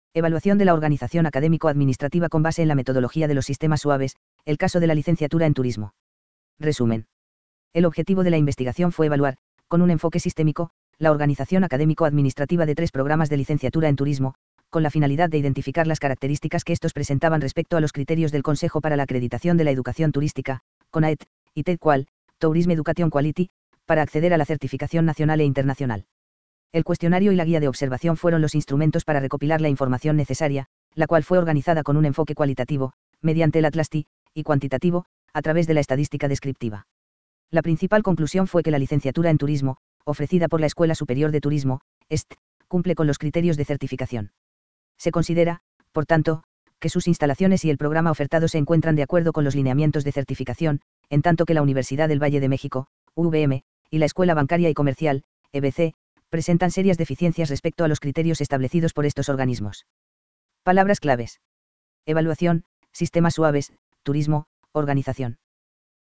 Evaluación de la organización académico-administrativa con base en la metodología de los sistemas suaves, el caso de la licenciatura en turismo. Resumen. El objetivo de la investigación fue evaluar, con un enfoque sistémico, la organización académico-administrativa de 3 programas de licenciatura en turismo, con la finalidad de identificar las características que estos presentaban respecto a los criterios del Consejo para la Acreditación de la Educación Turística, CONAET, y TED-QUAL, Tourism Education Quality, para acceder a la certificación nacional e internacional. El cuestionario y la guía de observación fueron los instrumentos para recopilar la información necesaria, la cual fue organizada con un enfoque cualitativo, mediante el Atlas TI, y cuantitativo, a través de la estadística descriptiva. La principal conclusión fue que la licenciatura en turismo, ofrecida por la Escuela Superior de Turismo, EST, cumple con los criterios de certificación. Se considera, por tanto, que sus instalaciones y el programa ofertado se encuentran de acuerdo con los lineamientos de certificación, en tanto que la Universidad del Valle de México, UVM, y la Escuela Bancaria y Comercial, EBC, presentan serias deficiencias respecto a los criterios establecidos por estos organismos. Palabras claves. Evaluación, sistemas suaves, turismo, organización.